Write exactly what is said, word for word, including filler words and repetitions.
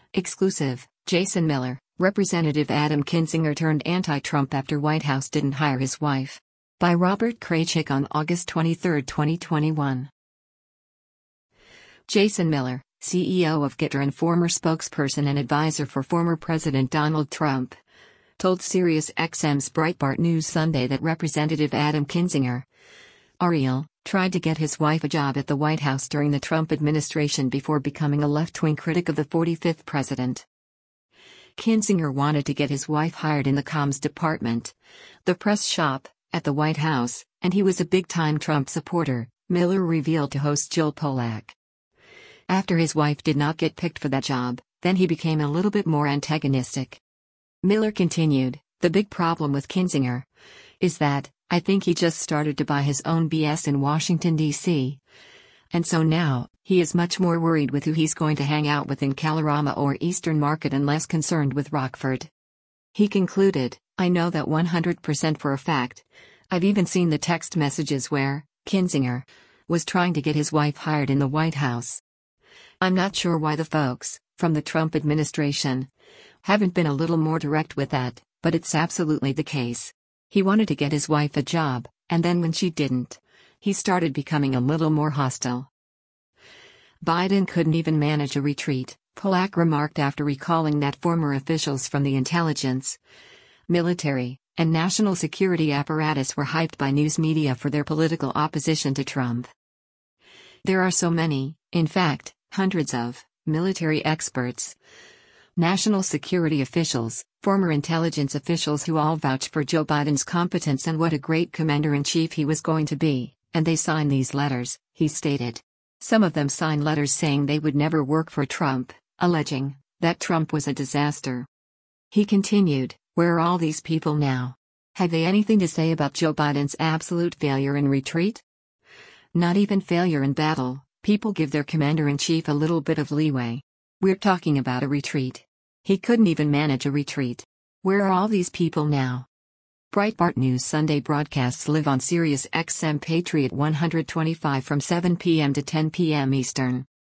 Exclusive, Jason Miller, Representative Adam Kinzinger turned anti-Trump after White House didn't hire his wife. By Robert Kraychik on August twenty-third, twenty twenty-one. Jason Miller, C E O of Gettr and former spokesperson and advisor for former President Donald Trump, told SiriusXM's Breitbart News Sunday that Representative Adam Kinzinger, Ariel, tried to get his wife a job at the White House during the Trump administration before becoming a left-wing critic of the forty-fifth president. Kinzinger wanted to get his wife hired in the comms department, the press shop, at the White House, and he was a big-time Trump supporter, Miller revealed to host Jill Pollack. After his wife did not get picked for that job, then he became a little bit more antagonistic. Miller continued, "The big problem with Kinzinger is that, I think he just started to buy his own B S in Washington, D C And so now, he is much more worried with who he's going to hang out with in Kalorama or Eastern Market and less concerned with Rockford." He concluded, "I know that one hundred percent for a fact. I've even seen the text messages where Kinzinger was trying to get his wife hired in the White House. I'm not sure why the folks from the Trump administration haven't been a little more direct with that, but it's absolutely the case. He wanted to get his wife a job, and then when she didn't, he started becoming a little more hostile." Biden couldn't even manage a retreat, Pollack remarked after recalling that former officials from the intelligence, military, and national security apparatus were hyped by news media for their political opposition to Trump. "There are so many, in fact, hundreds of, military experts, national security officials, former intelligence officials who all vouch for Joe Biden's competence and what a great commander-in-chief he was going to be, and they sign these letters," he stated. Some of them signed letters saying they would never work for Trump, alleging that Trump was a disaster. He continued, "Where are all these people now? Have they anything to say about Joe Biden's absolute failure in retreat? Not even failure in battle. People give their commander-in-chief a little bit of leeway. We're talking about a retreat. He couldn't even manage a retreat. Where are all these people now?" Breitbart News Sunday broadcasts live on SiriusXM Patriot one twenty-five from seven p m to ten p m Eastern.